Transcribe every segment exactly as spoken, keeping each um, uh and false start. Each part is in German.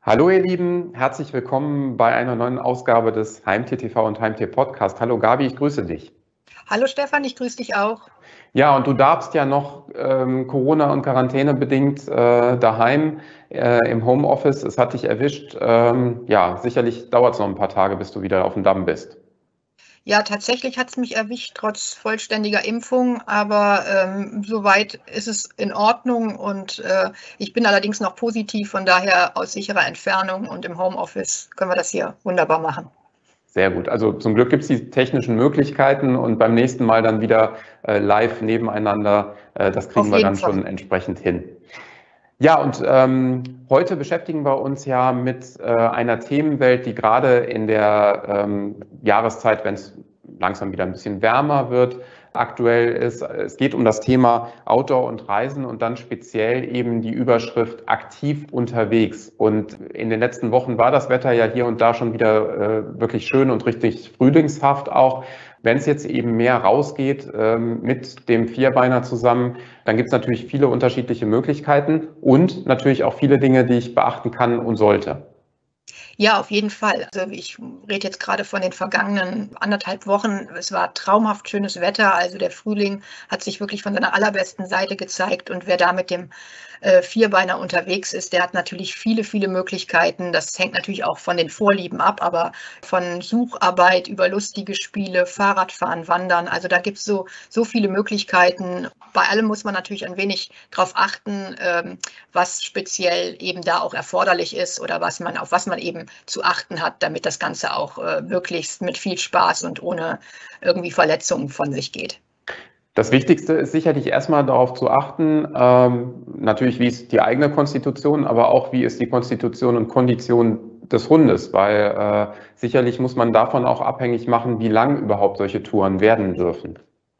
Hallo ihr Lieben, herzlich willkommen bei einer neuen Ausgabe des Heimtier T V und Heimtier Podcast. Hallo Gabi, ich grüße dich. Hallo Stefan, ich grüße dich auch. Ja, und du darfst ja noch ähm, Corona- und Quarantänebedingt äh, daheim äh, im Homeoffice. Es hat dich erwischt. Ähm, ja, sicherlich dauert es noch ein paar Tage, bis du wieder auf dem Damm bist. Ja, tatsächlich hat es mich erwischt, trotz vollständiger Impfung, aber ähm, soweit ist es in Ordnung und äh, ich bin allerdings noch positiv, von daher aus sicherer Entfernung und im Homeoffice können wir das hier wunderbar machen. Sehr gut. Also zum Glück gibt es die technischen Möglichkeiten und beim nächsten Mal dann wieder äh, live nebeneinander. Äh, das kriegen Auf wir jeden dann Fall. schon entsprechend hin. Ja, und ähm, heute beschäftigen wir uns ja mit äh, einer Themenwelt, die gerade in der ähm, Jahreszeit, wenn es langsam wieder ein bisschen wärmer wird, aktuell ist. Es geht um das Thema Outdoor und Reisen und dann speziell eben die Überschrift aktiv unterwegs. Und in den letzten Wochen war das Wetter ja hier und da schon wieder äh, wirklich schön und richtig frühlingshaft auch. Wenn es jetzt eben mehr rausgeht ähm, mit dem Vierbeiner zusammen, dann gibt es natürlich viele unterschiedliche Möglichkeiten und natürlich auch viele Dinge, die ich beachten kann und sollte. Ja, auf jeden Fall. Also ich rede jetzt gerade von den vergangenen anderthalb Wochen. Es war traumhaft schönes Wetter. Also der Frühling hat sich wirklich von seiner allerbesten Seite gezeigt. Und wer da mit dem äh, Vierbeiner unterwegs ist, der hat natürlich viele, viele Möglichkeiten. Das hängt natürlich auch von den Vorlieben ab, aber von Sucharbeit über lustige Spiele, Fahrradfahren, Wandern. Also da gibt es so, so viele Möglichkeiten. Bei allem muss man natürlich ein wenig drauf achten, ähm, was speziell eben da auch erforderlich ist oder was man, auf was man eben zu achten hat, damit das Ganze auch äh, möglichst mit viel Spaß und ohne irgendwie Verletzungen von sich geht. Das Wichtigste ist sicherlich erstmal darauf zu achten, ähm, natürlich wie ist die eigene Konstitution, aber auch wie ist die Konstitution und Kondition des Hundes, weil äh, sicherlich muss man davon auch abhängig machen, wie lang überhaupt solche Touren werden dürfen.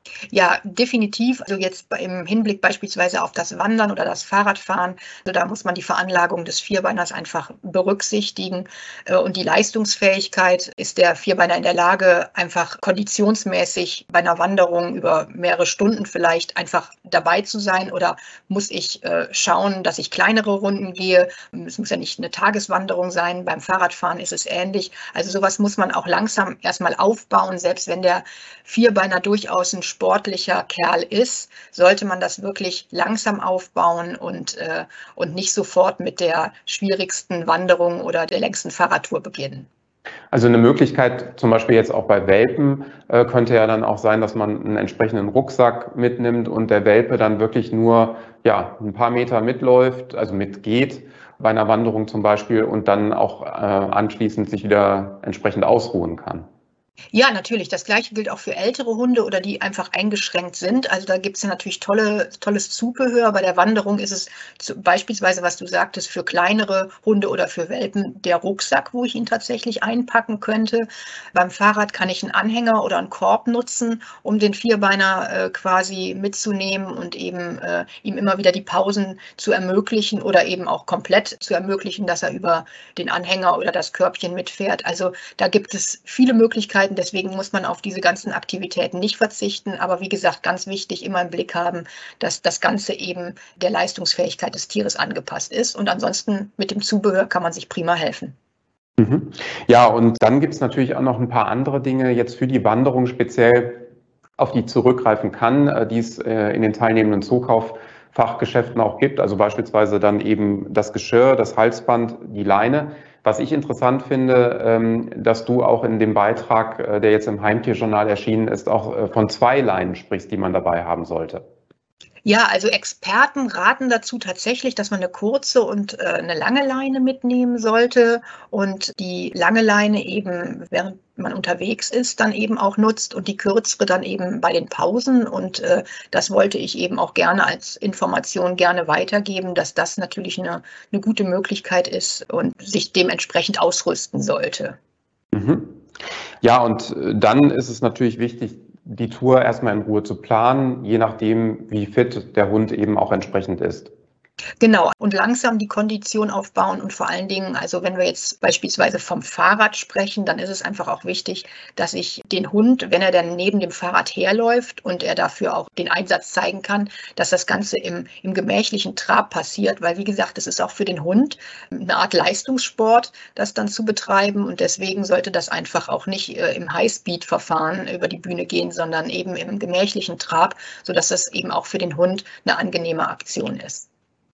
Ja, definitiv. Also jetzt im Hinblick beispielsweise auf das Wandern oder das Fahrradfahren, also da muss man die Veranlagung des Vierbeiners einfach berücksichtigen. Und die Leistungsfähigkeit, ist der Vierbeiner in der Lage, einfach konditionsmäßig bei einer Wanderung über mehrere Stunden vielleicht einfach dabei zu sein? Oder muss ich äh, schauen, dass ich kleinere Runden gehe? Es muss ja nicht eine Tageswanderung sein. Beim Fahrradfahren ist es ähnlich. Also sowas muss man auch langsam erstmal aufbauen. Selbst wenn der Vierbeiner durchaus ein sportlicher Kerl ist, sollte man das wirklich langsam aufbauen und, äh, und nicht sofort mit der schwierigsten Wanderung oder der längsten Fahrradtour beginnen. Also eine Möglichkeit, zum Beispiel jetzt auch bei Welpen, äh, könnte ja dann auch sein, dass man einen entsprechenden Rucksack mitnimmt und der Welpe dann wirklich nur ja, ein paar Meter mitläuft, also mitgeht bei einer Wanderung zum Beispiel und dann auch äh, anschließend sich wieder entsprechend ausruhen kann. Ja, natürlich. Das Gleiche gilt auch für ältere Hunde oder die einfach eingeschränkt sind. Also da gibt es ja natürlich tolle, tolles Zubehör. Bei der Wanderung ist es zu, beispielsweise, was du sagtest, für kleinere Hunde oder für Welpen der Rucksack, wo ich ihn tatsächlich einpacken könnte. Beim Fahrrad kann ich einen Anhänger oder einen Korb nutzen, um den Vierbeiner äh, quasi mitzunehmen und eben äh, ihm immer wieder die Pausen zu ermöglichen oder eben auch komplett zu ermöglichen, dass er über den Anhänger oder das Körbchen mitfährt. Also da gibt es viele Möglichkeiten. Deswegen muss man auf diese ganzen Aktivitäten nicht verzichten. Aber wie gesagt, ganz wichtig, immer im Blick haben, dass das Ganze eben der Leistungsfähigkeit des Tieres angepasst ist. Und ansonsten mit dem Zubehör kann man sich prima helfen. Mhm. Ja, und dann gibt es natürlich auch noch ein paar andere Dinge jetzt für die Wanderung speziell, auf die zurückgreifen kann, äh, die es äh, in den teilnehmenden Zukauffachgeschäften auch gibt. Also beispielsweise dann eben das Geschirr, das Halsband, die Leine. Was ich interessant finde, ähm, dass du auch in dem Beitrag, äh, der jetzt im Heimtierjournal erschienen ist, auch äh, von zwei Leinen sprichst, die man dabei haben sollte. Ja, also Experten raten dazu tatsächlich, dass man eine kurze und äh, eine lange Leine mitnehmen sollte und die lange Leine eben, während man unterwegs ist, dann eben auch nutzt und die kürzere dann eben bei den Pausen. Und äh, das wollte ich eben auch gerne als Information gerne weitergeben, dass das natürlich eine, eine gute Möglichkeit ist und sich dementsprechend ausrüsten sollte. Mhm. Ja, und äh, dann ist es natürlich wichtig, die Tour erstmal in Ruhe zu planen, je nachdem, wie fit der Hund eben auch entsprechend ist. Genau, und langsam die Kondition aufbauen und vor allen Dingen, also wenn wir jetzt beispielsweise vom Fahrrad sprechen, dann ist es einfach auch wichtig, dass ich den Hund, wenn er dann neben dem Fahrrad herläuft und er dafür auch den Einsatz zeigen kann, dass das Ganze im, im gemächlichen Trab passiert, weil wie gesagt, es ist auch für den Hund eine Art Leistungssport, das dann zu betreiben und deswegen sollte das einfach auch nicht äh, im Highspeed-Verfahren über die Bühne gehen, sondern eben im gemächlichen Trab, sodass das eben auch für den Hund eine angenehme Aktion ist.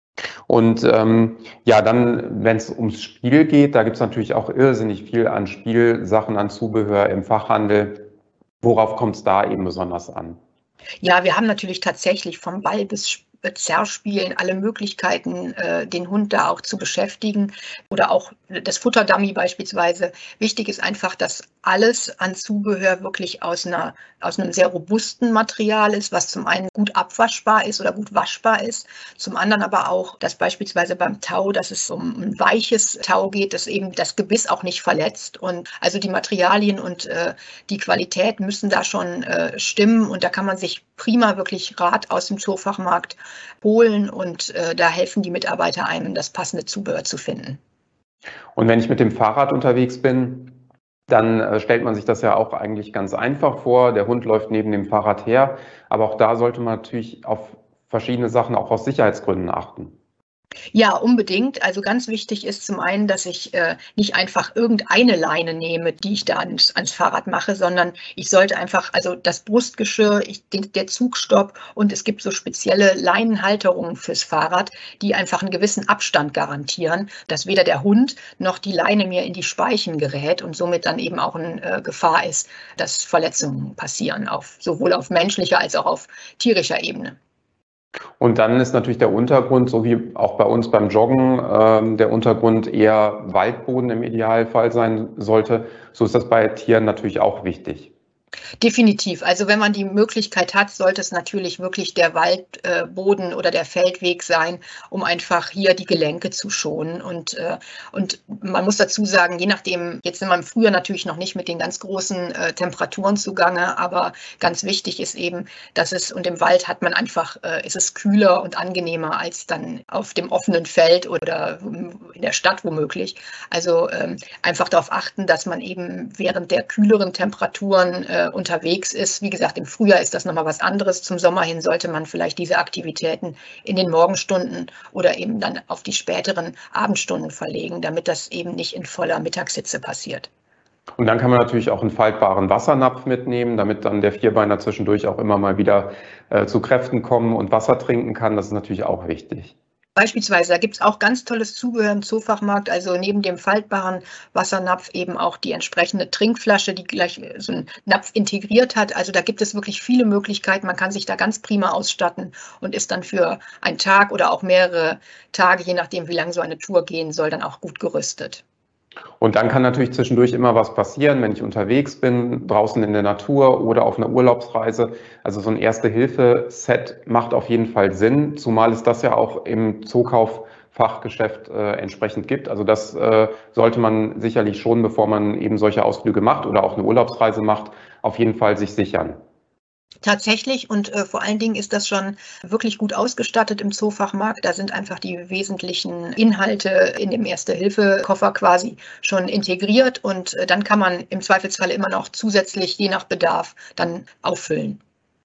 Und ähm, ja, dann, wenn es ums Spiel geht, da gibt es natürlich auch irrsinnig viel an Spielsachen, an Zubehör im Fachhandel. Worauf kommt es da eben besonders an? Ja, wir haben natürlich tatsächlich vom Ball bis Zerspielen alle Möglichkeiten, äh, den Hund da auch zu beschäftigen oder auch das Futterdummy beispielsweise. Wichtig ist einfach, dass alles an Zubehör wirklich aus einer, aus einem sehr robusten Material ist, was zum einen gut abwaschbar ist oder gut waschbar ist, zum anderen aber auch, dass beispielsweise beim Tau, dass es um ein weiches Tau geht, das eben das Gebiss auch nicht verletzt und also die Materialien und äh, die Qualität müssen da schon äh, stimmen und da kann man sich prima wirklich Rat aus dem Zoofachmarkt holen und äh, da helfen die Mitarbeiter einem, das passende Zubehör zu finden. Und wenn ich mit dem Fahrrad unterwegs bin, dann äh, stellt man sich das ja auch eigentlich ganz einfach vor. Der Hund läuft neben dem Fahrrad her, aber auch da sollte man natürlich auf verschiedene Sachen auch aus Sicherheitsgründen achten. Ja, unbedingt. Also ganz wichtig ist zum einen, dass ich äh, nicht einfach irgendeine Leine nehme, die ich da ans, ans Fahrrad mache, sondern ich sollte einfach, also das Brustgeschirr, ich, den, der Zugstopp und es gibt so spezielle Leinenhalterungen fürs Fahrrad, die einfach einen gewissen Abstand garantieren, dass weder der Hund noch die Leine mir in die Speichen gerät und somit dann eben auch eine äh, Gefahr ist, dass Verletzungen passieren, auf, sowohl auf menschlicher als auch auf tierischer Ebene. Und dann ist natürlich der Untergrund, so wie auch bei uns beim Joggen, ähm, der Untergrund eher Waldboden im Idealfall sein sollte. So ist das bei Tieren natürlich auch wichtig. Definitiv. Also wenn man die Möglichkeit hat, sollte es natürlich wirklich der Waldboden äh, oder der Feldweg sein, um einfach hier die Gelenke zu schonen. Und, äh, und man muss dazu sagen, je nachdem, jetzt sind wir im Frühjahr natürlich noch nicht mit den ganz großen äh, Temperaturen zugange, aber ganz wichtig ist eben, dass es, und im Wald hat man einfach, äh, ist es kühler und angenehmer als dann auf dem offenen Feld oder in der Stadt womöglich. Also ähm, einfach darauf achten, dass man eben während der kühleren Temperaturen äh, unterwegs ist. Wie gesagt, im Frühjahr ist das nochmal was anderes. Zum Sommer hin sollte man vielleicht diese Aktivitäten in den Morgenstunden oder eben dann auf die späteren Abendstunden verlegen, damit das eben nicht in voller Mittagshitze passiert. Und dann kann man natürlich auch einen faltbaren Wassernapf mitnehmen, damit dann der Vierbeiner zwischendurch auch immer mal wieder äh, zu Kräften kommen und Wasser trinken kann. Das ist natürlich auch wichtig. Beispielsweise, da gibt es auch ganz tolles Zubehör im Zoofachmarkt, also neben dem faltbaren Wassernapf eben auch die entsprechende Trinkflasche, die gleich so einen Napf integriert hat. Also da gibt es wirklich viele Möglichkeiten. Man kann sich da ganz prima ausstatten und ist dann für einen Tag oder auch mehrere Tage, je nachdem, wie lang so eine Tour gehen soll, dann auch gut gerüstet. Und dann kann natürlich zwischendurch immer was passieren, wenn ich unterwegs bin, draußen in der Natur oder auf einer Urlaubsreise. Also so ein Erste-Hilfe-Set macht auf jeden Fall Sinn, zumal es das ja auch im Zookauffachgeschäft äh, entsprechend gibt. Also das äh, sollte man sicherlich schon, bevor man eben solche Ausflüge macht oder auch eine Urlaubsreise macht, auf jeden Fall sich sichern. Tatsächlich und äh, vor allen Dingen ist das schon wirklich gut ausgestattet im Zoofachmarkt. Da sind einfach die wesentlichen Inhalte in dem Erste-Hilfe-Koffer quasi schon integriert und äh, dann kann man im Zweifelsfall immer noch zusätzlich, je nach Bedarf, dann auffüllen.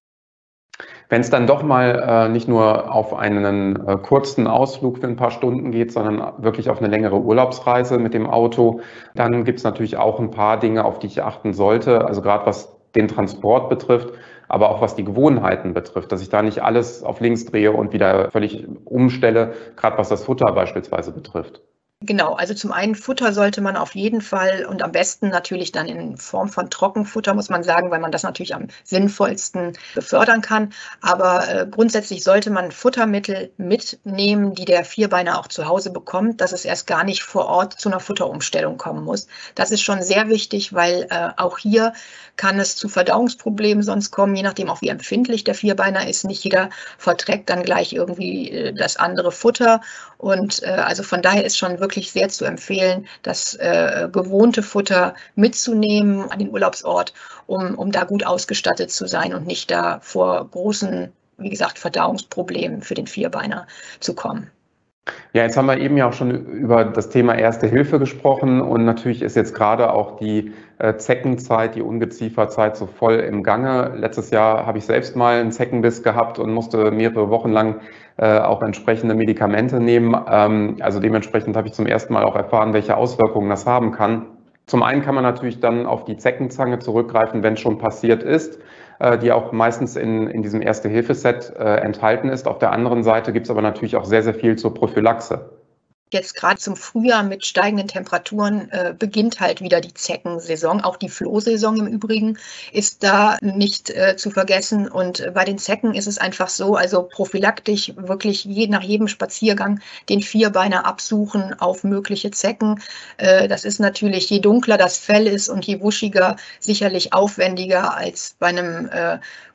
Wenn es dann doch mal äh, nicht nur auf einen äh, kurzen Ausflug für ein paar Stunden geht, sondern wirklich auf eine längere Urlaubsreise mit dem Auto, dann gibt es natürlich auch ein paar Dinge, auf die ich achten sollte. Also gerade was den Transport betrifft, aber auch was die Gewohnheiten betrifft, dass ich da nicht alles auf links drehe und wieder völlig umstelle, gerade was das Futter beispielsweise betrifft. Genau, also zum einen Futter sollte man auf jeden Fall und am besten natürlich dann in Form von Trockenfutter, muss man sagen, weil man das natürlich am sinnvollsten befördern kann. Aber äh, grundsätzlich sollte man Futtermittel mitnehmen, die der Vierbeiner auch zu Hause bekommt, dass es erst gar nicht vor Ort zu einer Futterumstellung kommen muss. Das ist schon sehr wichtig, weil äh, auch hier kann es zu Verdauungsproblemen sonst kommen, je nachdem auch wie empfindlich der Vierbeiner ist. Nicht jeder verträgt dann gleich irgendwie äh, das andere Futter. Und äh, also von daher ist schon wirklich sehr zu empfehlen, das äh, gewohnte Futter mitzunehmen an den Urlaubsort, um, um da gut ausgestattet zu sein und nicht da vor großen, wie gesagt, Verdauungsproblemen für den Vierbeiner zu kommen. Ja, jetzt haben wir eben ja auch schon über das Thema Erste Hilfe gesprochen und natürlich ist jetzt gerade auch die äh, Zeckenzeit, die Ungezieferzeit so voll im Gange. Letztes Jahr habe ich selbst mal einen Zeckenbiss gehabt und musste mehrere Wochen lang äh, auch entsprechende Medikamente nehmen. Ähm, also dementsprechend habe ich zum ersten Mal auch erfahren, welche Auswirkungen das haben kann. Zum einen kann man natürlich dann auf die Zeckenzange zurückgreifen, wenn es schon passiert ist, die auch meistens in, in diesem Erste-Hilfe-Set äh, enthalten ist. Auf der anderen Seite gibt es aber natürlich auch sehr, sehr viel zur Prophylaxe. Jetzt gerade zum Frühjahr mit steigenden Temperaturen äh, beginnt halt wieder die Zeckensaison. Auch die Flohsaison im Übrigen ist da nicht äh, zu vergessen. Und äh, bei den Zecken ist es einfach so, also prophylaktisch wirklich je, nach jedem Spaziergang den Vierbeiner absuchen auf mögliche Zecken. Äh, das ist natürlich, je dunkler das Fell ist und je wuschiger, sicherlich aufwendiger als bei einem äh,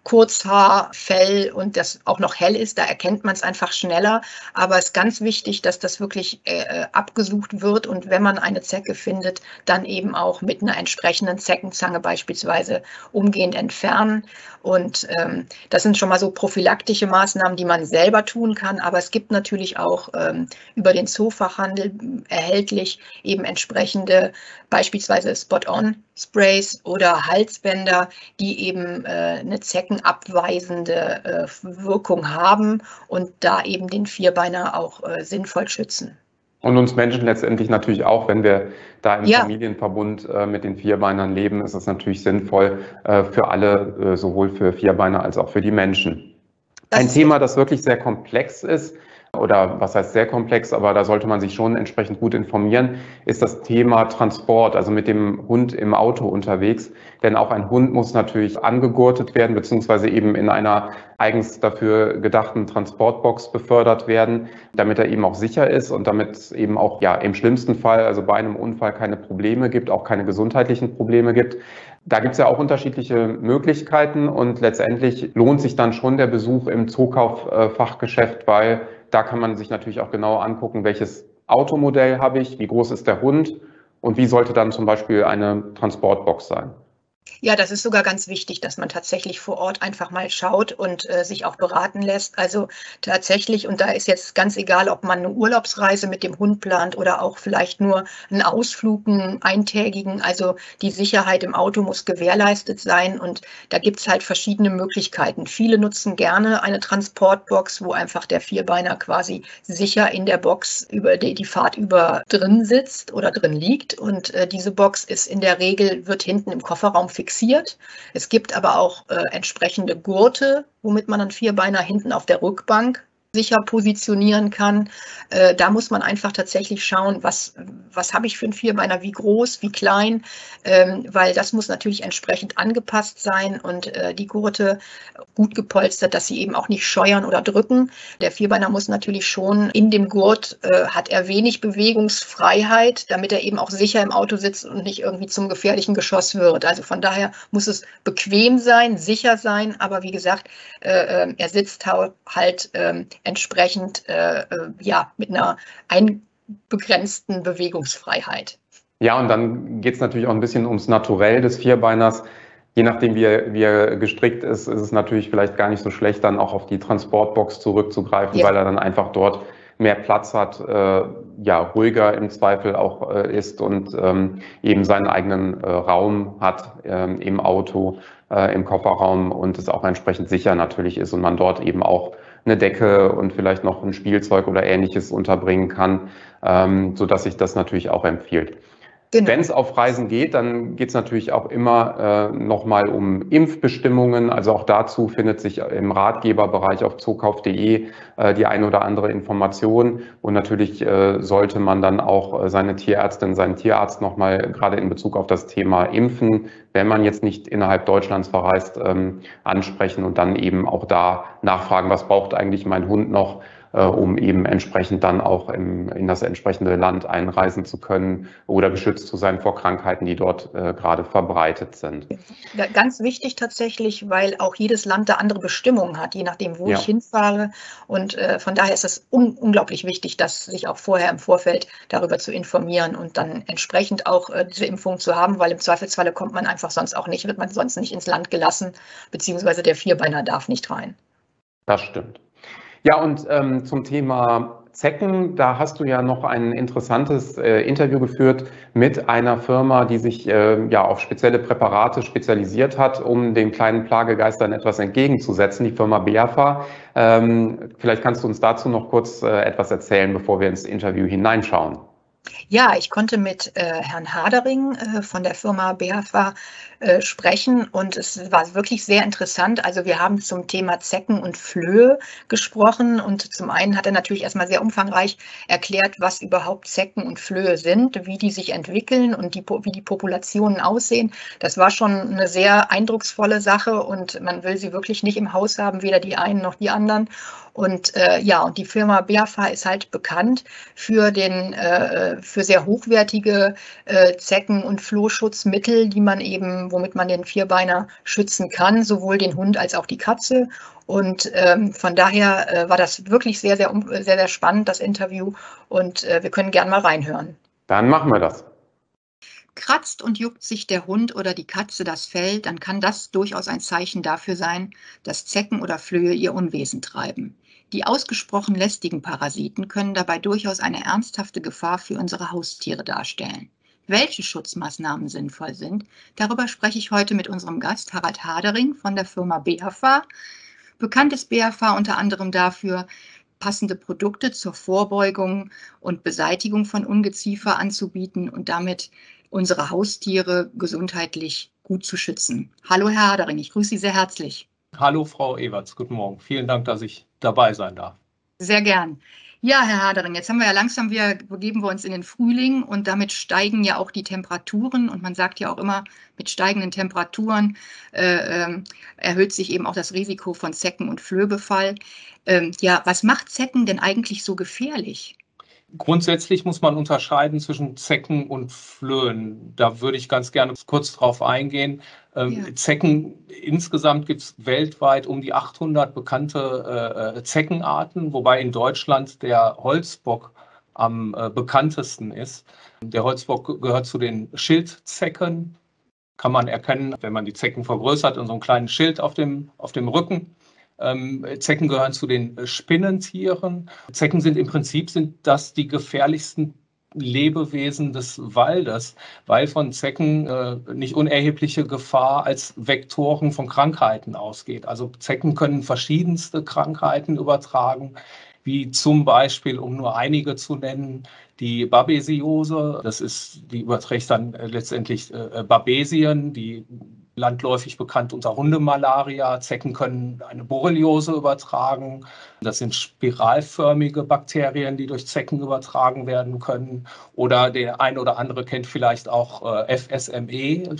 Kurzhaarfell und das auch noch hell ist, da erkennt man es einfach schneller. Aber es ist ganz wichtig, dass das wirklich äh, abgesucht wird und wenn man eine Zecke findet, dann eben auch mit einer entsprechenden Zeckenzange beispielsweise umgehend entfernen. Und ähm, das sind schon mal so prophylaktische Maßnahmen, die man selber tun kann. Aber es gibt natürlich auch ähm, über den Zoofachhandel erhältlich eben entsprechende beispielsweise Spot-on-Sprays oder Halsbänder, die eben äh, eine zeckenabweisende äh, Wirkung haben und da eben den Vierbeiner auch äh, sinnvoll schützen. Und uns Menschen letztendlich natürlich auch, wenn wir da im Ja. Familienverbund äh, mit den Vierbeinern leben, ist es natürlich sinnvoll äh, für alle, äh, sowohl für Vierbeiner als auch für die Menschen. Das Ein ist Thema, das wirklich sehr komplex ist, oder was heißt sehr komplex, aber da sollte man sich schon entsprechend gut informieren, ist das Thema Transport, also mit dem Hund im Auto unterwegs. Denn auch ein Hund muss natürlich angegurtet werden, beziehungsweise eben in einer eigens dafür gedachten Transportbox befördert werden, damit er eben auch sicher ist und damit es eben auch ja im schlimmsten Fall, also bei einem Unfall, keine Probleme gibt, auch keine gesundheitlichen Probleme gibt. Da gibt es ja auch unterschiedliche Möglichkeiten und letztendlich lohnt sich dann schon der Besuch im Zukauffachgeschäft, weil da kann man sich natürlich auch genau angucken, welches Automodell habe ich, wie groß ist der Hund und wie sollte dann zum Beispiel eine Transportbox sein. Ja, das ist sogar ganz wichtig, dass man tatsächlich vor Ort einfach mal schaut und äh, sich auch beraten lässt. Also tatsächlich, und da ist jetzt ganz egal, ob man eine Urlaubsreise mit dem Hund plant oder auch vielleicht nur einen Ausflug, einen eintägigen. Also die Sicherheit im Auto muss gewährleistet sein und da gibt es halt verschiedene Möglichkeiten. Viele nutzen gerne eine Transportbox, wo einfach der Vierbeiner quasi sicher in der Box über die, die Fahrt über drin sitzt oder drin liegt. Und äh, diese Box ist in der Regel, wird hinten im Kofferraum fixiert. Es gibt aber auch äh, entsprechende Gurte, womit man einen Vierbeiner hinten auf der Rückbank sicher positionieren kann. Äh, da muss man einfach tatsächlich schauen, was, was habe ich für einen Vierbeiner, wie groß, wie klein, ähm, weil das muss natürlich entsprechend angepasst sein und äh, die Gurte gut gepolstert, dass sie eben auch nicht scheuern oder drücken. Der Vierbeiner muss natürlich schon in dem Gurt, äh, hat er wenig Bewegungsfreiheit, damit er eben auch sicher im Auto sitzt und nicht irgendwie zum gefährlichen Geschoss wird. Also von daher muss es bequem sein, sicher sein, aber wie gesagt, äh, er sitzt halt äh, entsprechend äh, ja, mit einer einbegrenzten Bewegungsfreiheit. Ja, und dann geht es natürlich auch ein bisschen ums Naturell des Vierbeiners. Je nachdem, wie er, wie er gestrickt ist, ist es natürlich vielleicht gar nicht so schlecht, dann auch auf die Transportbox zurückzugreifen, ja, weil er dann einfach dort mehr Platz hat, äh, ja, ruhiger im Zweifel auch äh, ist und ähm, eben seinen eigenen äh, Raum hat ähm, im Auto, äh, im Kofferraum und es auch entsprechend sicher natürlich ist und man dort eben auch eine Decke und vielleicht noch ein Spielzeug oder Ähnliches unterbringen kann, ähm, sodass sich das natürlich auch empfiehlt. Genau. Wenn es auf Reisen geht, dann geht es natürlich auch immer äh, nochmal um Impfbestimmungen. Also auch dazu findet sich im Ratgeberbereich auf zookauf punkt de äh, die eine oder andere Information. Und natürlich äh, sollte man dann auch äh, seine Tierärztin, seinen Tierarzt nochmal gerade in Bezug auf das Thema Impfen, wenn man jetzt nicht innerhalb Deutschlands verreist, ähm, ansprechen und dann eben auch da nachfragen, was braucht eigentlich mein Hund noch, um eben entsprechend dann auch im, in das entsprechende Land einreisen zu können oder geschützt zu sein vor Krankheiten, die dort äh, gerade verbreitet sind. Ja, ganz wichtig tatsächlich, weil auch jedes Land da andere Bestimmungen hat, je nachdem, wo ja. ich hinfahre. Und äh, von daher ist es un unglaublich wichtig, dass sich auch vorher im Vorfeld darüber zu informieren und dann entsprechend auch äh, diese Impfung zu haben, weil im Zweifelsfalle kommt man einfach sonst auch nicht, wird man sonst nicht ins Land gelassen, beziehungsweise der Vierbeiner darf nicht rein. Das stimmt. Ja, und ähm, zum Thema Zecken, da hast du ja noch ein interessantes äh, Interview geführt mit einer Firma, die sich äh, ja auf spezielle Präparate spezialisiert hat, um den kleinen Plagegeistern etwas entgegenzusetzen, die Firma BEAFA. Ähm, vielleicht kannst du uns dazu noch kurz äh, etwas erzählen, bevor wir ins Interview hineinschauen. Ja, ich konnte mit äh, Herrn Hadering äh, von der Firma BEAFA äh, sprechen und es war wirklich sehr interessant. Also wir haben zum Thema Zecken und Flöhe gesprochen und zum einen hat er natürlich erstmal sehr umfangreich erklärt, was überhaupt Zecken und Flöhe sind, wie die sich entwickeln und die, wie die Populationen aussehen. Das war schon eine sehr eindrucksvolle Sache und man will sie wirklich nicht im Haus haben, weder die einen noch die anderen. Und äh, ja, und die Firma BEAFA ist halt bekannt für den äh, für sehr hochwertige äh, Zecken- und Flohschutzmittel, die man eben, womit man den Vierbeiner schützen kann, sowohl den Hund als auch die Katze. Und ähm, von daher äh, war das wirklich sehr, sehr, sehr, sehr spannend, das Interview. Und äh, wir können gerne mal reinhören. Dann machen wir das. Kratzt und juckt sich der Hund oder die Katze das Fell, dann kann das durchaus ein Zeichen dafür sein, dass Zecken oder Flöhe ihr Unwesen treiben. Die ausgesprochen lästigen Parasiten können dabei durchaus eine ernsthafte Gefahr für unsere Haustiere darstellen. Welche Schutzmaßnahmen sinnvoll sind, darüber spreche ich heute mit unserem Gast Harald Hadering von der Firma BEAFA. Bekannt ist BEAFA unter anderem dafür, passende Produkte zur Vorbeugung und Beseitigung von Ungeziefer anzubieten und damit unsere Haustiere gesundheitlich gut zu schützen. Hallo Herr Hadering, ich grüße Sie sehr herzlich. Hallo Frau Everts, guten Morgen. Vielen Dank, dass ich dabei sein darf. Sehr gern. Ja, Herr Hadering, jetzt haben wir ja langsam wieder, begeben wir uns in den Frühling und damit steigen ja auch die Temperaturen und man sagt ja auch immer, mit steigenden Temperaturen äh, äh, erhöht sich eben auch das Risiko von Zecken- und Flöhbefall. Ähm, ja, was macht Zecken denn eigentlich so gefährlich? Grundsätzlich muss man unterscheiden zwischen Zecken und Flöhen. Da würde ich ganz gerne kurz drauf eingehen. Ähm, ja. Zecken, insgesamt gibt es weltweit um die achthundert bekannte äh, Zeckenarten, wobei in Deutschland der Holzbock am äh, bekanntesten ist. Der Holzbock gehört zu den Schildzecken. Kann man erkennen, wenn man die Zecken vergrößert und so einen kleinen Schild auf dem, auf dem Rücken. Ähm, Zecken gehören zu den Spinnentieren. Zecken sind im Prinzip sind das die gefährlichsten Lebewesen des Waldes, weil von Zecken äh, nicht unerhebliche Gefahr als Vektoren von Krankheiten ausgeht. Also Zecken können verschiedenste Krankheiten übertragen, wie zum Beispiel, um nur einige zu nennen, die Babesiose. Das ist, die überträgt dann äh, letztendlich äh, Babesien, die landläufig bekannt unter Hundemalaria. Zecken können eine Borreliose übertragen. Das sind spiralförmige Bakterien, die durch Zecken übertragen werden können. Oder der ein oder andere kennt vielleicht auch äh, F S M E,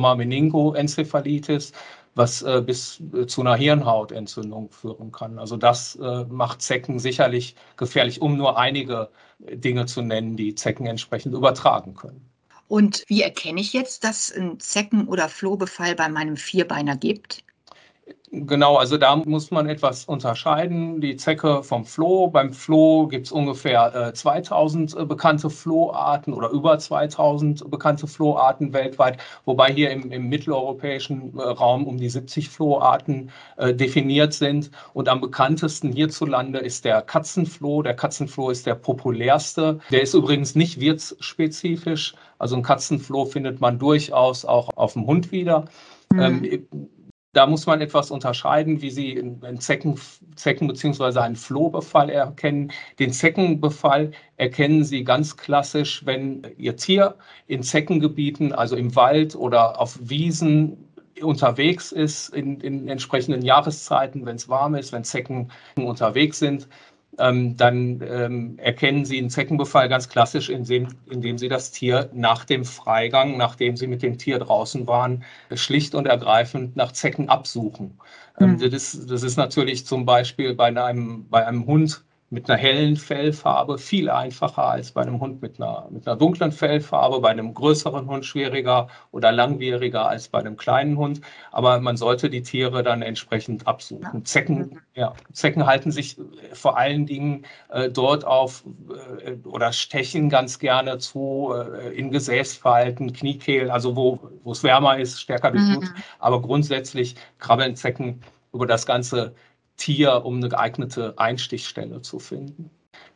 Frühsommer-Meningoenzephalitis, was äh, bis äh, zu einer Hirnhautentzündung führen kann. Also das äh, macht Zecken sicherlich gefährlich, um nur einige Dinge zu nennen, die Zecken entsprechend übertragen können. Und wie erkenne ich jetzt, dass es einen Zecken- oder Flohbefall bei meinem Vierbeiner gibt? Genau, also da muss man etwas unterscheiden, die Zecke vom Floh. Beim Floh gibt es ungefähr äh, zweitausend äh, bekannte Floharten oder über zweitausend bekannte Floharten weltweit, wobei hier im, im mitteleuropäischen äh, Raum um die siebzig Floharten äh, definiert sind. Und am bekanntesten hierzulande ist der Katzenfloh. Der Katzenfloh ist der populärste. Der ist übrigens nicht wirtsspezifisch. Also ein Katzenfloh findet man durchaus auch auf dem Hund wieder. Mhm. Ähm, Da muss man etwas unterscheiden, wie Sie einen Zecken, Zecken bzw. einen Flohbefall erkennen. Den Zeckenbefall erkennen Sie ganz klassisch, wenn Ihr Tier in Zeckengebieten, also im Wald oder auf Wiesen unterwegs ist, in, in entsprechenden Jahreszeiten, wenn es warm ist, wenn Zecken unterwegs sind. Ähm, dann ähm, erkennen Sie einen Zeckenbefall ganz klassisch, indem, indem Sie das Tier nach dem Freigang, nachdem Sie mit dem Tier draußen waren, schlicht und ergreifend nach Zecken absuchen. Ähm, mhm. das, ist, das ist natürlich zum Beispiel bei einem, bei einem Hund mit einer hellen Fellfarbe viel einfacher als bei einem Hund mit einer, mit einer dunklen Fellfarbe, bei einem größeren Hund schwieriger oder langwieriger als bei einem kleinen Hund. Aber man sollte die Tiere dann entsprechend absuchen. Zecken, ja, Zecken halten sich vor allen Dingen äh, dort auf äh, oder stechen ganz gerne zu äh, in Gesäßverhalten, Kniekehlen, also wo, wo es wärmer ist, stärker durchblutet. Mhm. Aber grundsätzlich krabbeln Zecken über das ganze Tier, um eine geeignete Einstichstelle zu finden.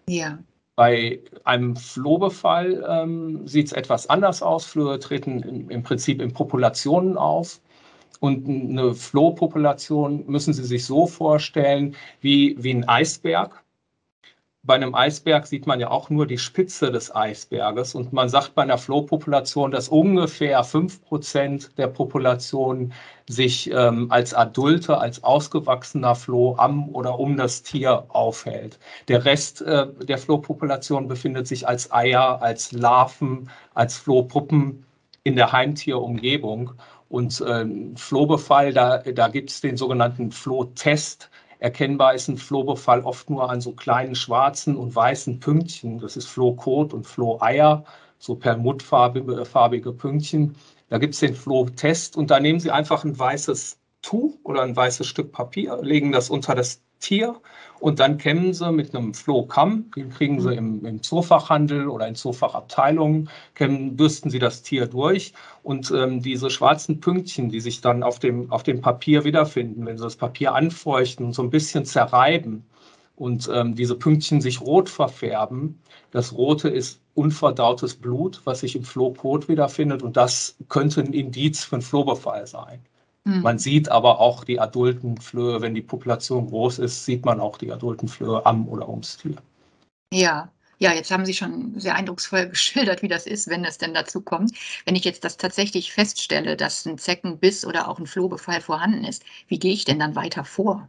Ja. Bei einem Flohbefall ähm, sieht es etwas anders aus. Flöhe treten im, im Prinzip in Populationen auf. Und eine Flohpopulation müssen Sie sich so vorstellen wie, wie ein Eisberg. Bei einem Eisberg sieht man ja auch nur die Spitze des Eisberges. Und man sagt bei einer Flohpopulation, dass ungefähr fünf Prozent der Population sich ähm, als adulte, als ausgewachsener Floh am oder um das Tier aufhält. Der Rest äh, der Flohpopulation befindet sich als Eier, als Larven, als Flohpuppen in der Heimtierumgebung. Und äh, Flohbefall, da, da gibt es den sogenannten Flohtest. Erkennbar ist ein Flohbefall oft nur an so kleinen schwarzen und weißen Pünktchen. Das ist Flohkot und Floheier, so perlmuttfarbige farbige Pünktchen. Da gibt es den Flohtest und da nehmen Sie einfach ein weißes Tuch oder ein weißes Stück Papier, legen das unter das Tier und dann kämmen Sie mit einem Flohkamm, den kriegen Sie im, im Zoofachhandel oder in Zoofachabteilungen, kämmen, bürsten Sie das Tier durch und ähm, diese schwarzen Pünktchen, die sich dann auf dem, auf dem Papier wiederfinden, wenn Sie das Papier anfeuchten und so ein bisschen zerreiben und ähm, diese Pünktchen sich rot verfärben, das Rote ist unverdautes Blut, was sich im Flohkot wiederfindet und das könnte ein Indiz für einen Flohbefall sein. Man sieht aber auch die adulten Flöhe, wenn die Population groß ist, sieht man auch die adulten Flöhe am oder ums Tier. Ja, ja, jetzt haben Sie schon sehr eindrucksvoll geschildert, wie das ist, wenn es denn dazu kommt. Wenn ich jetzt das tatsächlich feststelle, dass ein Zeckenbiss oder auch ein Flohbefall vorhanden ist, wie gehe ich denn dann weiter vor?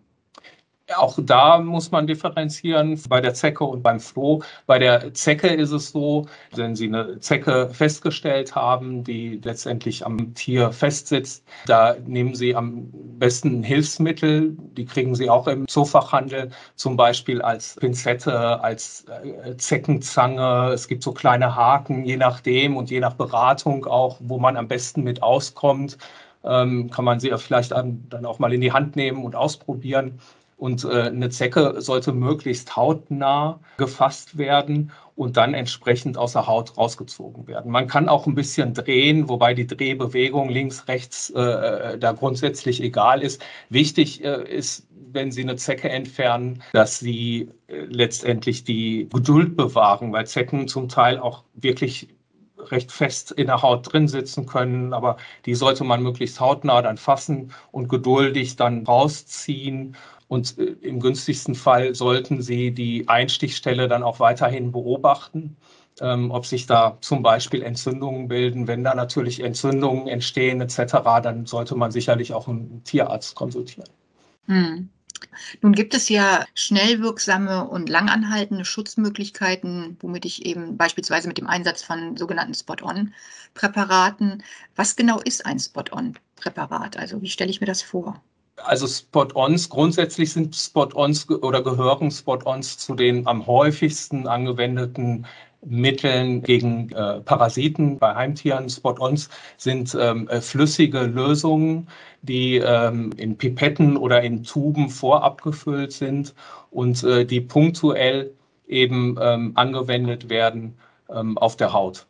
Auch da muss man differenzieren bei der Zecke und beim Floh. Bei der Zecke ist es so, wenn Sie eine Zecke festgestellt haben, die letztendlich am Tier festsitzt, da nehmen Sie am besten ein Hilfsmittel. Die kriegen Sie auch im Zoofachhandel, zum Beispiel als Pinzette, als Zeckenzange. Es gibt so kleine Haken, je nachdem und je nach Beratung auch, wo man am besten mit auskommt, kann man sie vielleicht dann auch mal in die Hand nehmen und ausprobieren. Und äh, eine Zecke sollte möglichst hautnah gefasst werden und dann entsprechend aus der Haut rausgezogen werden. Man kann auch ein bisschen drehen, wobei die Drehbewegung links, rechts äh, da grundsätzlich egal ist. Wichtig äh, ist, wenn Sie eine Zecke entfernen, dass Sie äh, letztendlich die Geduld bewahren, weil Zecken zum Teil auch wirklich recht fest in der Haut drin sitzen können, aber die sollte man möglichst hautnah dann fassen und geduldig dann rausziehen. Und im günstigsten Fall sollten Sie die Einstichstelle dann auch weiterhin beobachten, ähm, ob sich da zum Beispiel Entzündungen bilden. Wenn da natürlich Entzündungen entstehen et cetera, dann sollte man sicherlich auch einen Tierarzt konsultieren. Hm. Nun gibt es ja schnell wirksame und langanhaltende Schutzmöglichkeiten, womit ich eben beispielsweise mit dem Einsatz von sogenannten Spot-on-Präparaten. Was genau ist ein Spot-on-Präparat? Also wie stelle ich mir das vor? Also Spot-ons, grundsätzlich sind Spot-ons oder gehören Spot-ons zu den am häufigsten angewendeten Mitteln gegen äh, Parasiten bei Heimtieren. Spot-ons sind ähm, flüssige Lösungen, die ähm, in Pipetten oder in Tuben vorab gefüllt sind und äh, die punktuell eben ähm, angewendet werden ähm, auf der Haut.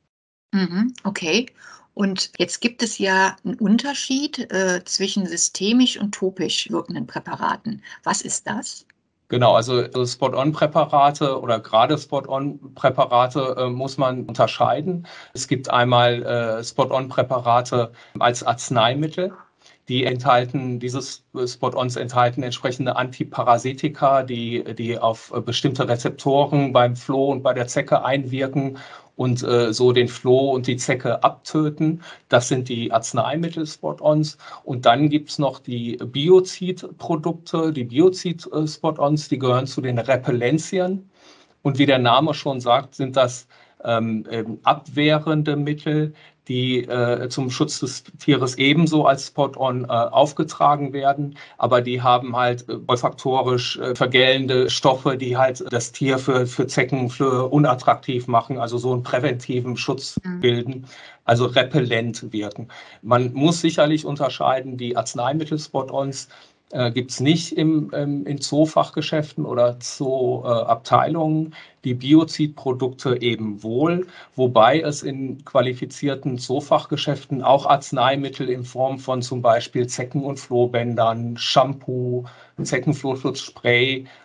Mhm, okay. Und jetzt gibt es ja einen Unterschied äh, zwischen systemisch und topisch wirkenden Präparaten. Was ist das? Genau, also Spot-on-Präparate oder gerade Spot-on-Präparate äh, muss man unterscheiden. Es gibt einmal äh, Spot-on-Präparate als Arzneimittel. Die enthalten, dieses Spot-ons enthalten entsprechende Antiparasitika, die, die auf bestimmte Rezeptoren beim Floh und bei der Zecke einwirken und äh, so den Floh und die Zecke abtöten. Das sind die Arzneimittel-Spot-ons. Und dann gibt es noch die Biozid-Produkte, die Biozid-Spot-ons, die gehören zu den Repellenzien. Und wie der Name schon sagt, sind das ähm, abwehrende Mittel, die äh, zum Schutz des Tieres ebenso als Spot-on äh, aufgetragen werden, aber die haben halt äh, olfaktorisch äh, vergällende Stoffe, die halt das Tier für, für Zecken für unattraktiv machen, also so einen präventiven Schutz bilden, also repellent wirken. Man muss sicherlich unterscheiden, die Arzneimittel-Spot-ons Äh, gibt es nicht im, ähm, in Zoofachgeschäften oder Zooabteilungen, die Biozidprodukte eben wohl, wobei es in qualifizierten Zoofachgeschäften auch Arzneimittel in Form von zum Beispiel Zecken- und Flohbändern, Shampoo, Zeckenflohschutzspray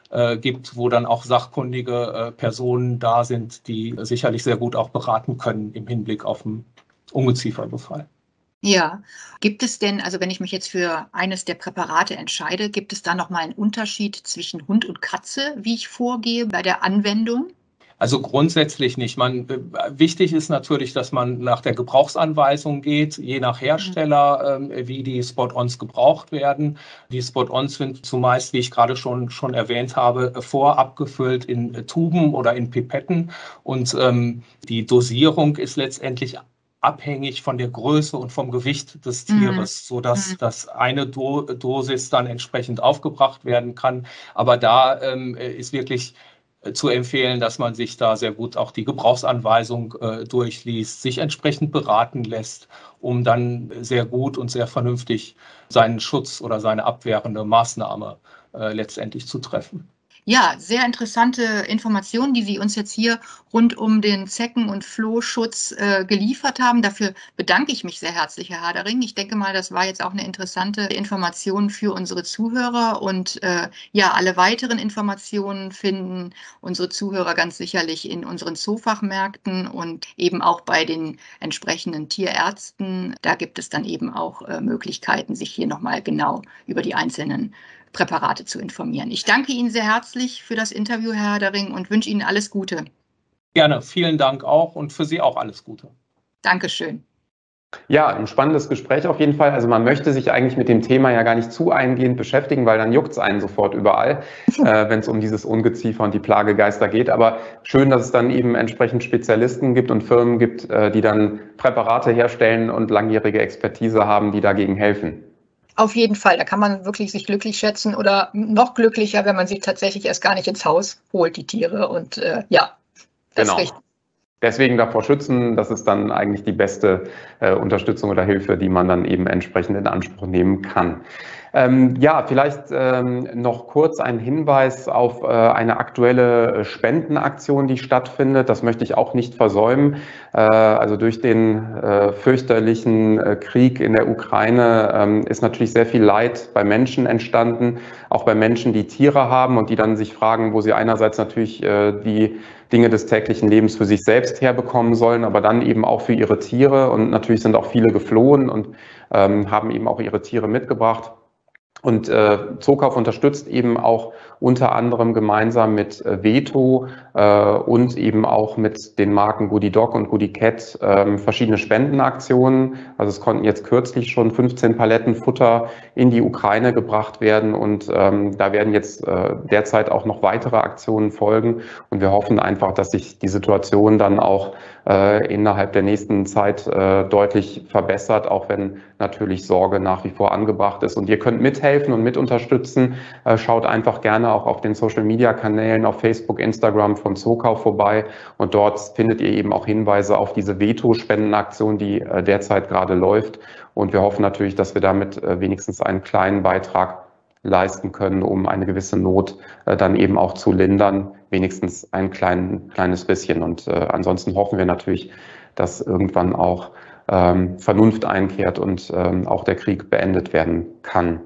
äh, gibt, wo dann auch sachkundige äh, Personen da sind, die sicherlich sehr gut auch beraten können im Hinblick auf den Ungezieferbefall. Ja, gibt es denn, also wenn ich mich jetzt für eines der Präparate entscheide, gibt es da nochmal einen Unterschied zwischen Hund und Katze, wie ich vorgehe bei der Anwendung? Also grundsätzlich nicht. Man, äh, wichtig ist natürlich, dass man nach der Gebrauchsanweisung geht, je nach Hersteller, äh, wie die Spot-ons gebraucht werden. Die Spot-ons sind zumeist, wie ich gerade schon, schon erwähnt habe, vorab gefüllt in äh, Tuben oder in Pipetten. Und ähm, die Dosierung ist letztendlich abhängig von der Größe und vom Gewicht des Tieres, so dass das eine Do- Dosis dann entsprechend aufgebracht werden kann. Aber da ähm, ist wirklich zu empfehlen, dass man sich da sehr gut auch die Gebrauchsanweisung äh, durchliest, sich entsprechend beraten lässt, um dann sehr gut und sehr vernünftig seinen Schutz oder seine abwehrende Maßnahme äh, letztendlich zu treffen. Ja, sehr interessante Informationen, die Sie uns jetzt hier rund um den Zecken- und Flohschutz äh, geliefert haben. Dafür bedanke ich mich sehr herzlich, Herr Hadering. Ich denke mal, das war jetzt auch eine interessante Information für unsere Zuhörer. Und äh, ja, alle weiteren Informationen finden unsere Zuhörer ganz sicherlich in unseren Zoofachmärkten und eben auch bei den entsprechenden Tierärzten. Da gibt es dann eben auch äh, Möglichkeiten, sich hier nochmal genau über die einzelnen Präparate zu informieren. Ich danke Ihnen sehr herzlich für das Interview, Herr Hadering, und wünsche Ihnen alles Gute. Gerne, vielen Dank auch und für Sie auch alles Gute. Dankeschön. Ja, ein spannendes Gespräch auf jeden Fall. Also man möchte sich eigentlich mit dem Thema ja gar nicht zu eingehend beschäftigen, weil dann juckt es einen sofort überall, äh, wenn es um dieses Ungeziefer und die Plagegeister geht. Aber schön, dass es dann eben entsprechend Spezialisten gibt und Firmen gibt, äh, die dann Präparate herstellen und langjährige Expertise haben, die dagegen helfen. Auf jeden Fall, da kann man wirklich sich glücklich schätzen oder noch glücklicher, wenn man sie tatsächlich erst gar nicht ins Haus holt, die Tiere. Und äh, ja, das genau. ist richtig. Deswegen davor schützen, das ist dann eigentlich die beste äh, Unterstützung oder Hilfe, die man dann eben entsprechend in Anspruch nehmen kann. Ähm, ja, vielleicht ähm, noch kurz ein Hinweis auf äh, eine aktuelle Spendenaktion, die stattfindet. Das möchte ich auch nicht versäumen. Äh, also durch den äh, fürchterlichen äh, Krieg in der Ukraine ähm, ist natürlich sehr viel Leid bei Menschen entstanden, auch bei Menschen, die Tiere haben und die dann sich fragen, wo sie einerseits natürlich äh, die Dinge des täglichen Lebens für sich selbst herbekommen sollen, aber dann eben auch für ihre Tiere. Und natürlich sind auch viele geflohen und ähm, haben eben auch ihre Tiere mitgebracht. Und äh, Zookauf unterstützt eben auch unter anderem gemeinsam mit äh, Veto äh, und eben auch mit den Marken Goody Dog und Goody Cat äh, verschiedene Spendenaktionen. Also es konnten jetzt kürzlich schon fünfzehn Paletten Futter in die Ukraine gebracht werden und ähm, da werden jetzt äh, derzeit auch noch weitere Aktionen folgen. Und wir hoffen einfach, dass sich die Situation dann auch äh, innerhalb der nächsten Zeit äh, deutlich verbessert, auch wenn natürlich Sorge nach wie vor angebracht ist. Und ihr könnt mithelfen und mit unterstützen. Äh, schaut einfach gerne auch auf den Social-Media-Kanälen auf Facebook, Instagram von Zookauf vorbei. Und dort findet ihr eben auch Hinweise auf diese Veto-Spendenaktion, die äh, derzeit gerade läuft. Und wir hoffen natürlich, dass wir damit äh, wenigstens einen kleinen Beitrag leisten können, um eine gewisse Not äh, dann eben auch zu lindern, wenigstens ein klein, kleines bisschen. Und äh, ansonsten hoffen wir natürlich, dass irgendwann auch ähm, Vernunft einkehrt und ähm, auch der Krieg beendet werden kann.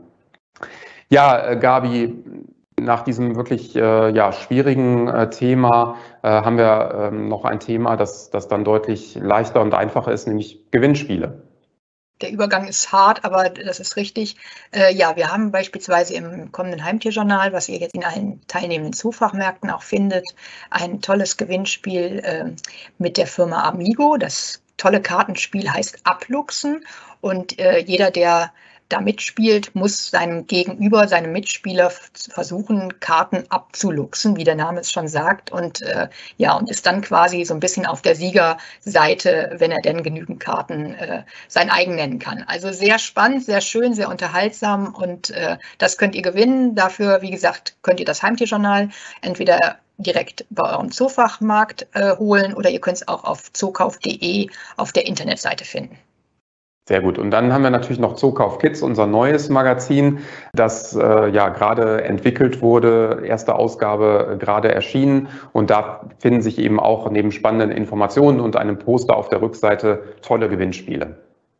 Ja, äh, Gabi, nach diesem wirklich äh, ja, schwierigen äh, Thema äh, haben wir ähm, noch ein Thema, das, das dann deutlich leichter und einfacher ist, nämlich Gewinnspiele. Der Übergang ist hart, aber das ist richtig. Äh, ja, wir haben beispielsweise im kommenden Heimtierjournal, was ihr jetzt in allen teilnehmenden Zoofachmärkten auch findet, ein tolles Gewinnspiel äh, mit der Firma Amigo. Das tolle Kartenspiel heißt Abluchsen und äh, jeder, der da mitspielt, muss seinem Gegenüber, seinem Mitspieler versuchen, Karten abzuluchsen, wie der Name es schon sagt. Und äh, ja, und ist dann quasi so ein bisschen auf der Siegerseite, wenn er denn genügend Karten äh, sein eigen nennen kann. Also sehr spannend, sehr schön, sehr unterhaltsam und äh, das könnt ihr gewinnen. Dafür, wie gesagt, könnt ihr das Heimtierjournal entweder direkt bei eurem Zoofachmarkt äh, holen oder ihr könnt es auch auf zookauf punkt de auf der Internetseite finden. Sehr gut. Und dann haben wir natürlich noch Zookauf Kids, unser neues Magazin, das äh, ja gerade entwickelt wurde, erste Ausgabe äh, gerade erschienen. Und da finden sich eben auch neben spannenden Informationen und einem Poster auf der Rückseite tolle Gewinnspiele.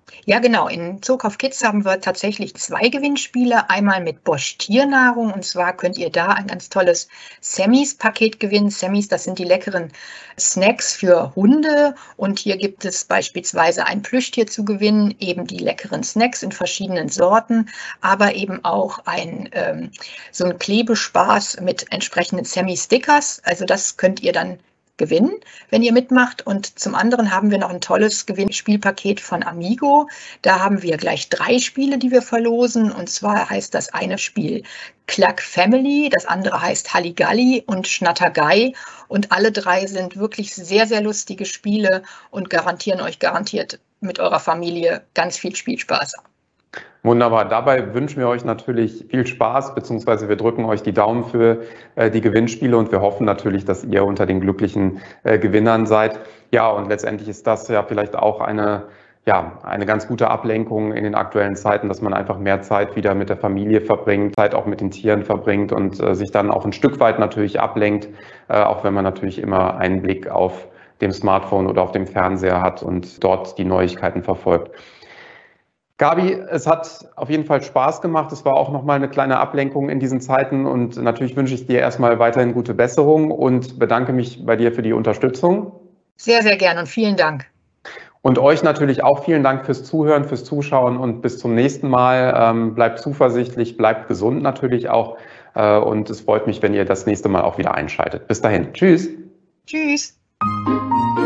Ja, genau. In Zukauf Kids haben wir tatsächlich zwei Gewinnspiele. Einmal mit Bosch Tiernahrung. Und zwar könnt ihr da ein ganz tolles Sammies-Paket gewinnen. Sammies, das sind die leckeren Snacks für Hunde. Und hier gibt es beispielsweise ein Plüschtier zu gewinnen, eben die leckeren Snacks in verschiedenen Sorten, aber eben auch ein, ähm, so ein Klebespaß mit entsprechenden Sammy-Stickers. Also das könnt ihr dann gewinnen, wenn ihr mitmacht. Und zum anderen haben wir noch ein tolles Gewinnspielpaket von Amigo. Da haben wir gleich drei Spiele, die wir verlosen. Und zwar heißt das eine Spiel Cluck Family, das andere heißt Halligalli und Schnattergei. Und alle drei sind wirklich sehr, sehr lustige Spiele und garantieren euch garantiert mit eurer Familie ganz viel Spielspaß. Wunderbar. Dabei wünschen wir euch natürlich viel Spaß, beziehungsweise wir drücken euch die Daumen für äh, die Gewinnspiele und wir hoffen natürlich, dass ihr unter den glücklichen äh, Gewinnern seid. Ja, und letztendlich ist das ja vielleicht auch eine, ja, eine ganz gute Ablenkung in den aktuellen Zeiten, dass man einfach mehr Zeit wieder mit der Familie verbringt, Zeit auch mit den Tieren verbringt und äh, sich dann auch ein Stück weit natürlich ablenkt, äh, auch wenn man natürlich immer einen Blick auf dem Smartphone oder auf dem Fernseher hat und dort die Neuigkeiten verfolgt. Gabi, es hat auf jeden Fall Spaß gemacht. Es war auch nochmal eine kleine Ablenkung in diesen Zeiten und natürlich wünsche ich dir erstmal weiterhin gute Besserung und bedanke mich bei dir für die Unterstützung. Sehr, sehr gern und vielen Dank. Und euch natürlich auch vielen Dank fürs Zuhören, fürs Zuschauen und bis zum nächsten Mal. Ähm, bleibt zuversichtlich, bleibt gesund natürlich auch äh, und es freut mich, wenn ihr das nächste Mal auch wieder einschaltet. Bis dahin. Tschüss. Tschüss.